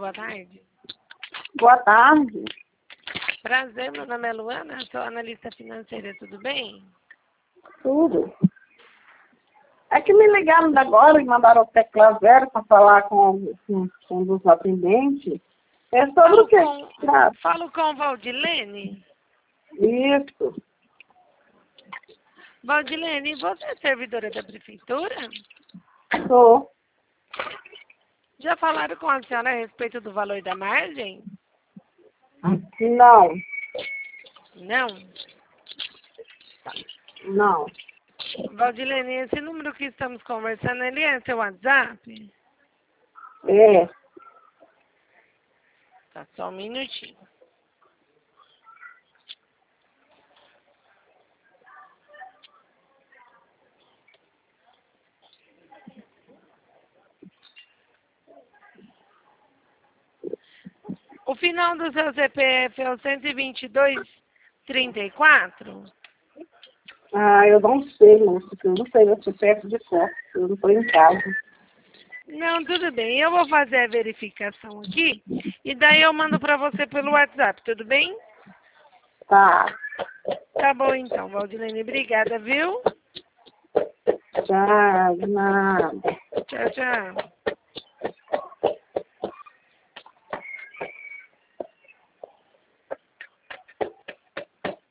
boa tarde. Boa tarde. Prazer, meu nome é Luana, sou analista financeira, tudo bem? Tudo. É que me ligaram agora e mandaram o tecla zero para falar com um dos atendentes. É sobre o quê? Falo com Valdilene. Isso. Valdilene, você é servidora da prefeitura? Sou. Já falaram com a senhora a respeito do valor da margem? Não. Não? Não. Valdilene, esse número que estamos conversando, ele é seu WhatsApp? É. Tá, só um minutinho. O final do seu CPF é o 12234? Eu não sei, moço, porque eu não sei meu CPF de cor. Eu não estou em casa. Não, tudo bem. Eu vou fazer a verificação aqui e daí eu mando para você pelo WhatsApp, tudo bem? Tá. Tá bom então, Valdilene. Obrigada, viu? Tchau, nada. Tchau, tchau.